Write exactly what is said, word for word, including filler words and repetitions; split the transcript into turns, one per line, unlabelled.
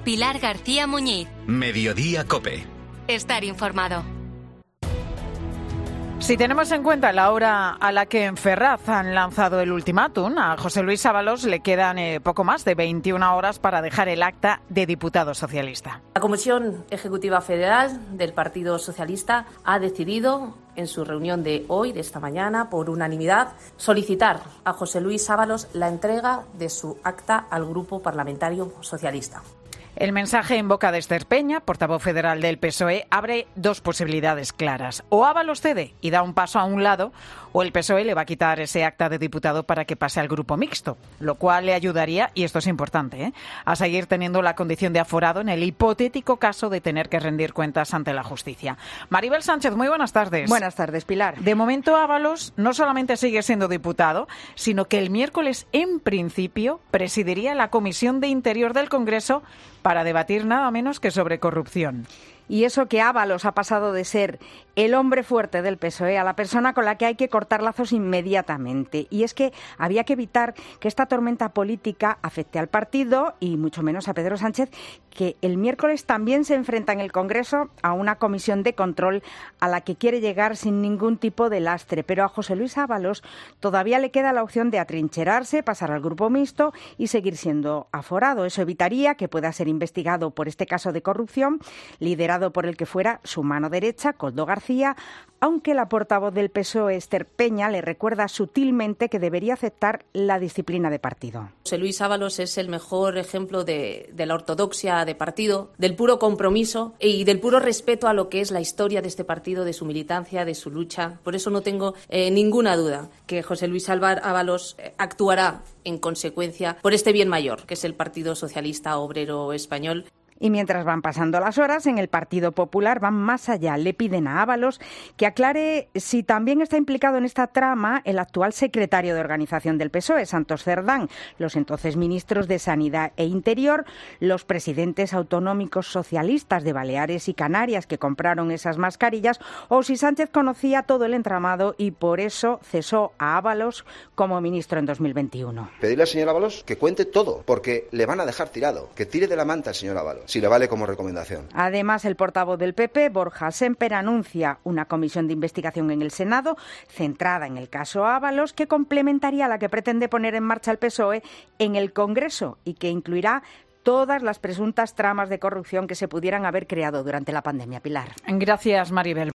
Pilar García Muñiz.
Mediodía COPE.
Estar informado.
Si tenemos en cuenta la hora a la que en Ferraz han lanzado el ultimátum, a José Luis Ábalos le quedan eh, poco más de veintiuna horas para dejar el acta de diputado socialista.
La Comisión Ejecutiva Federal del Partido Socialista ha decidido, en su reunión de hoy, de esta mañana, por unanimidad, solicitar a José Luis Ábalos la entrega de su acta al Grupo Parlamentario Socialista.
El mensaje en boca de Esther Peña, portavoz federal del P S O E, abre dos posibilidades claras. O Ábalos cede y da un paso a un lado, o el P S O E le va a quitar ese acta de diputado para que pase al grupo mixto, lo cual le ayudaría, y esto es importante, ¿eh?, a seguir teniendo la condición de aforado en el hipotético caso de tener que rendir cuentas ante la justicia. Maribel Sánchez, muy buenas tardes.
Buenas tardes, Pilar.
De momento, Ábalos no solamente sigue siendo diputado, sino que el miércoles, en principio, presidiría la Comisión de Interior del Congreso para debatir nada menos que sobre corrupción.
Y eso que Ábalos ha pasado de ser el hombre fuerte del P S O E a la persona con la que hay que cortar lazos inmediatamente. Y es que había que evitar que esta tormenta política afecte al partido y mucho menos a Pedro Sánchez, que el miércoles también se enfrenta en el Congreso a una comisión de control a la que quiere llegar sin ningún tipo de lastre. Pero a José Luis Ábalos todavía le queda la opción de atrincherarse, pasar al grupo mixto y seguir siendo aforado. Eso evitaría que pueda ser investigado por este caso de corrupción, liderado por el que fuera su mano derecha, Koldo García, aunque la portavoz del P S O E, Esther Peña, le recuerda sutilmente que debería aceptar la disciplina de partido.
José Luis Ábalos es el mejor ejemplo de, de la ortodoxia de partido, del puro compromiso y del puro respeto a lo que es la historia de este partido, de su militancia, de su lucha. Por eso no tengo eh, ninguna duda que José Luis Ábalos actuará en consecuencia por este bien mayor, que es el Partido Socialista Obrero Español.
Y mientras van pasando las horas, en el Partido Popular van más allá. Le piden a Ábalos que aclare si también está implicado en esta trama el actual secretario de Organización del P S O E, Santos Cerdán, los entonces ministros de Sanidad e Interior, los presidentes autonómicos socialistas de Baleares y Canarias que compraron esas mascarillas, o si Sánchez conocía todo el entramado y por eso cesó a Ábalos como ministro en dos mil veintiuno.
Pedirle al señor Ábalos que cuente todo, porque le van a dejar tirado, que tire de la manta al señor Ábalos, si le vale como recomendación.
Además, el portavoz del P P, Borja Sémper, anuncia una comisión de investigación en el Senado centrada en el caso Ábalos, que complementaría a la que pretende poner en marcha el P S O E en el Congreso y que incluirá todas las presuntas tramas de corrupción que se pudieran haber creado durante la pandemia. Pilar.
Gracias, Maribel.